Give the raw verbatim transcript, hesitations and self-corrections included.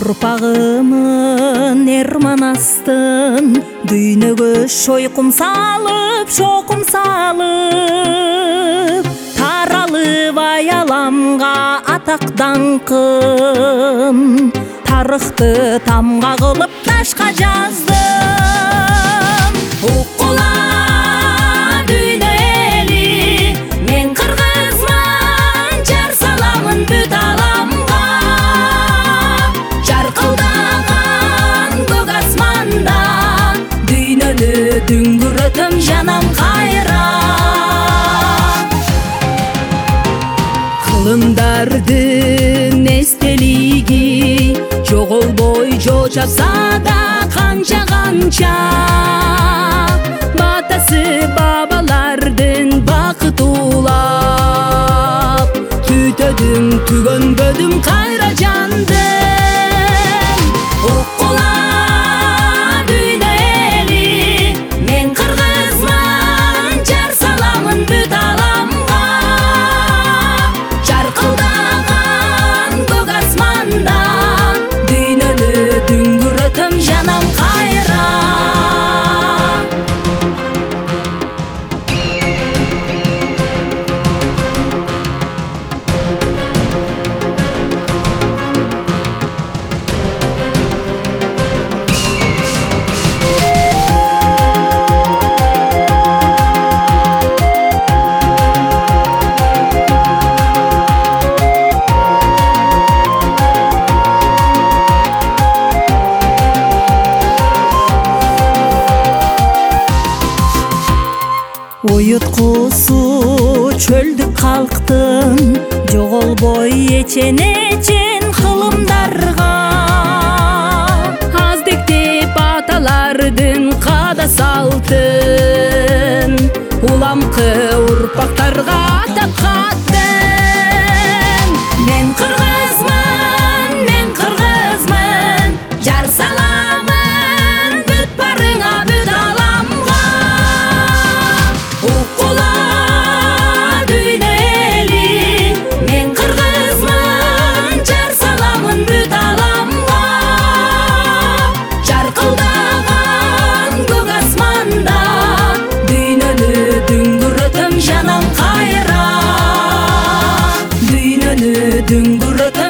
Торпағымын ерманастын, дүйнөгө шойқым салып, шоқым салып, таралып аяламға атақ даңқым, тарыхты тамға қылып ташқа жаздым. Уққыла дүйнө эли, мен кыргызмын, жар саламын бүт аламга. Жаркылдаган көк асманда, дүйнөнү дүңгүрөтөм жанам кайра. Кылымдардын эстелиги жоголбой жочапса да канча канча, батасы бабалардын бакыт улап, түтөдүм түгөнбөдүм кайра жандым. Уккула дүйнө эли, мен кыргызмын, жар саламын бүт аламга. Жаркылдаган көк асманда, дүйнөнү дүңгүрөтөм жанам кайра. Оюткусу чөлдүк калктын, жоголбой эчен-эчен кылымдарга. Аздектеп аталардын када салтын, уламкы урпактарга атап каттым. Мен кыргызмын, мен кыргызмын, жар саламын бүт барыңа, бүт аламга. Уккула дүйнө эли, мен кыргызмын, жар саламын бүт аламга. Жаркылдаган көк асманда, дүйнөнү дүңгүрөтөм жанам кайра. Дүйнөнү дүңгүрөтөм